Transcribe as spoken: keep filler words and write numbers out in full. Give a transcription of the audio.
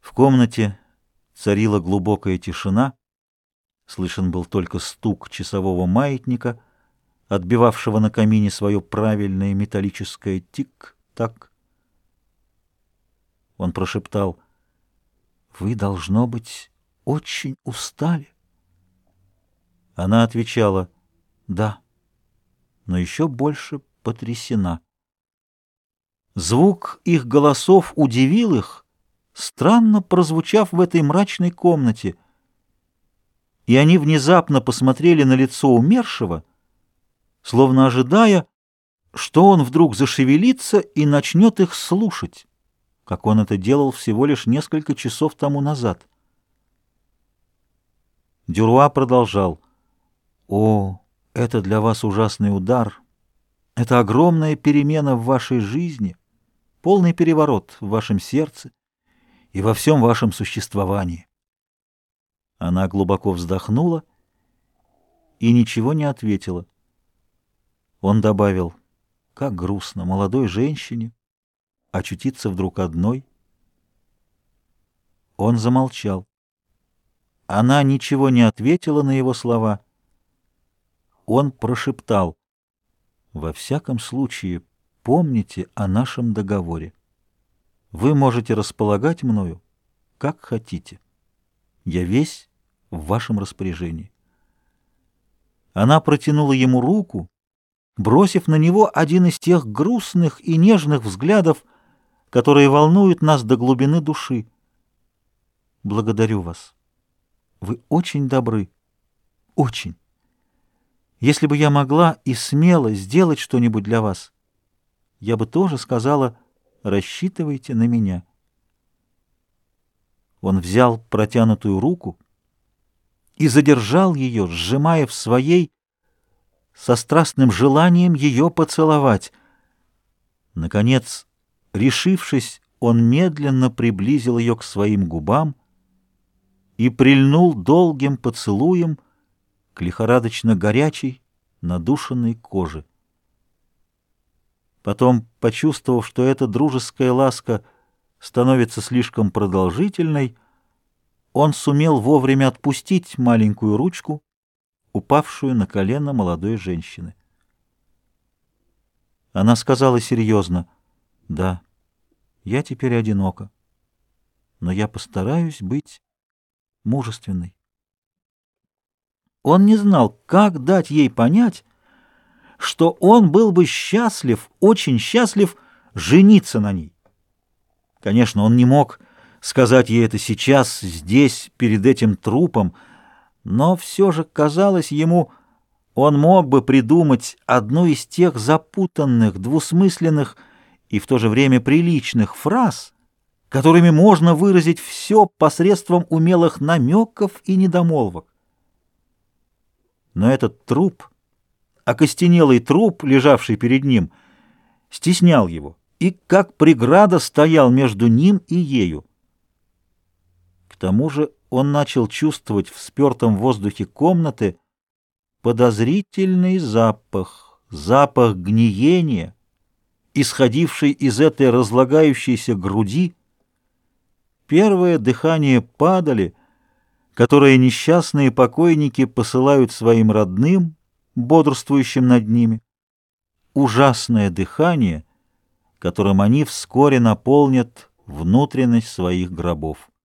В комнате царила глубокая тишина, слышен был только стук часового маятника, отбивавшего на камине свое правильное металлическое тик-так. Он прошептал: «Вы, должно быть, очень устали». Она отвечала: «Да», но еще больше потрясена. Звук их голосов удивил их, странно прозвучав в этой мрачной комнате, и они внезапно посмотрели на лицо умершего, словно ожидая, что он вдруг зашевелится и начнет их слушать, как он это делал всего лишь несколько часов тому назад. Дюруа продолжал: «О, это для вас ужасный удар, это огромная перемена в вашей жизни, полный переворот в вашем сердце и во всем вашем существовании». Она глубоко вздохнула и ничего не ответила. Он добавил: «Как грустно молодой женщине очутиться вдруг одной». Он замолчал. Она ничего не ответила на его слова. Он прошептал: «Во всяком случае, помните о нашем договоре. Вы можете располагать мною, как хотите. Я весь в вашем распоряжении». Она протянула ему руку, бросив на него один из тех грустных и нежных взглядов, которые волнуют нас до глубины души. «Благодарю вас. Вы очень добры. Очень. Если бы я могла и смела сделать что-нибудь для вас, я бы тоже сказала: рассчитывайте на меня». Он взял протянутую руку и задержал ее, сжимая в своей, со страстным желанием ее поцеловать. Наконец, решившись, он медленно приблизил ее к своим губам и прильнул долгим поцелуем к лихорадочно горячей, надушенной коже. Потом, почувствовав, что эта дружеская ласка становится слишком продолжительной, он сумел вовремя отпустить маленькую ручку, упавшую на колено молодой женщины. Она сказала серьезно: «Да, я теперь одинока, но я постараюсь быть мужественной». Он не знал, как дать ей понять, что он был бы счастлив, очень счастлив жениться на ней. Конечно, он не мог сказать ей это сейчас, здесь, перед этим трупом, но все же, казалось ему, он мог бы придумать одну из тех запутанных, двусмысленных и в то же время приличных фраз, которыми можно выразить все посредством умелых намеков и недомолвок. Но этот труп, окостенелый труп, лежавший перед ним, стеснял его и как преграда стоял между ним и ею. К тому же он начал чувствовать в спертом воздухе комнаты подозрительный запах, запах гниения, исходивший из этой разлагающейся груди, первое дыхание падали, которое несчастные покойники посылают своим родным, бодрствующим над ними, ужасное дыхание, которым они вскоре наполнят внутренность своих гробов.